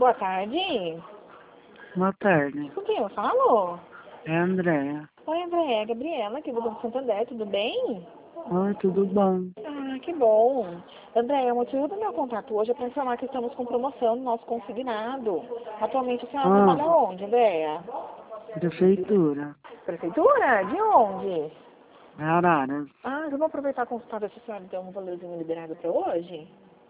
Boa tarde. Boa tarde. Com quem eu falo? É a Andréia. Oi, André, é a Gabriela, aqui do Banco Santander, tudo bem? Oi, tudo bom? Ah, que bom. André, o motivo do meu contato hoje é para informar que estamos com promoção no nosso consignado. Atualmente a senhora trabalha onde, Andréia? Prefeitura. Prefeitura? De onde? Araras. Ah, eu vou aproveitar e consultar se a senhora tem um valorzinho liberado para hoje.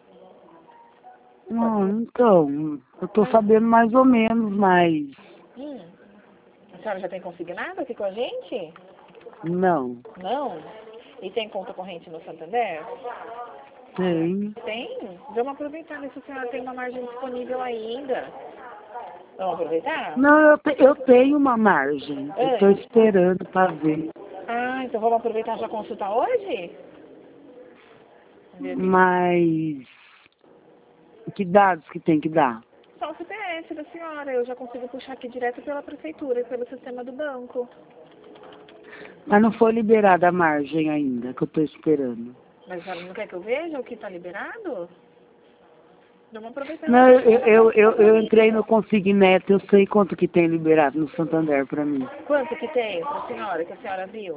Não, então, eu tô sabendo mais ou menos, mas Hum. A senhora já tem consignado aqui com a gente? não. Não? E tem conta corrente no Santander? Tem. Tem? Vamos aproveitar ver se a senhora tem uma margem disponível ainda. Vamos aproveitar? Não, eu tenho uma margem. Eu tô esperando pra ver. Ah, então vamos aproveitar e já consultar hoje? Ver aqui. Mas que dados que tem que dar? Só o CPF da senhora. Eu já consigo puxar aqui direto pela prefeitura e pelo sistema do banco. Mas não foi liberada a margem ainda, que eu tô esperando. Mas a senhora não quer que eu veja o que está liberado? Vamos aproveitar. Não, eu entrei no Consigneto, eu sei quanto que tem liberado no Santander pra mim. Quanto que tem para a senhora, que a senhora viu?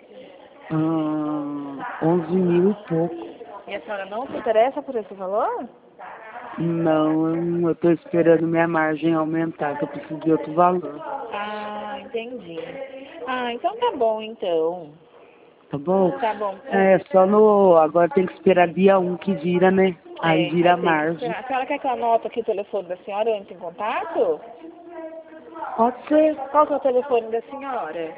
11 mil e pouco. E a senhora não se interessa por esse valor? Não, eu tô esperando minha margem aumentar, que eu preciso de outro valor. Ah, entendi. Ah, então tá bom, então. Tá bom? Tá bom. É, só no. Agora tem que esperar dia 1 que vira, né? Aí vira Aí a tem que margem. esperar. A senhora quer que eu anote aqui o telefone da senhora e entre em contato? Pode ser. Qual que é o telefone da senhora?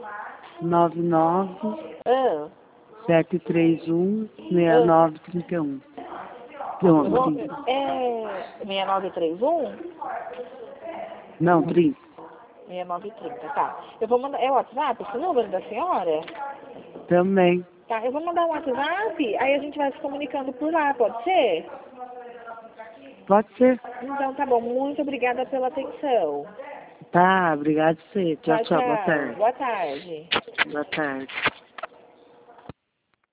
99 Ah, 731 ah. 6931. Não, 30. É 6931? Não, 30. 6930, tá. Eu vou mandar. É o WhatsApp, esse número da senhora? Também. Tá, eu vou mandar um WhatsApp, aí a gente vai se comunicando por lá, pode ser? Pode ser. Então tá bom, muito obrigada pela atenção. Tá, obrigado a você. Tchau, Tchau, tchau. Boa tchau. tarde. Boa tarde. Boa tarde.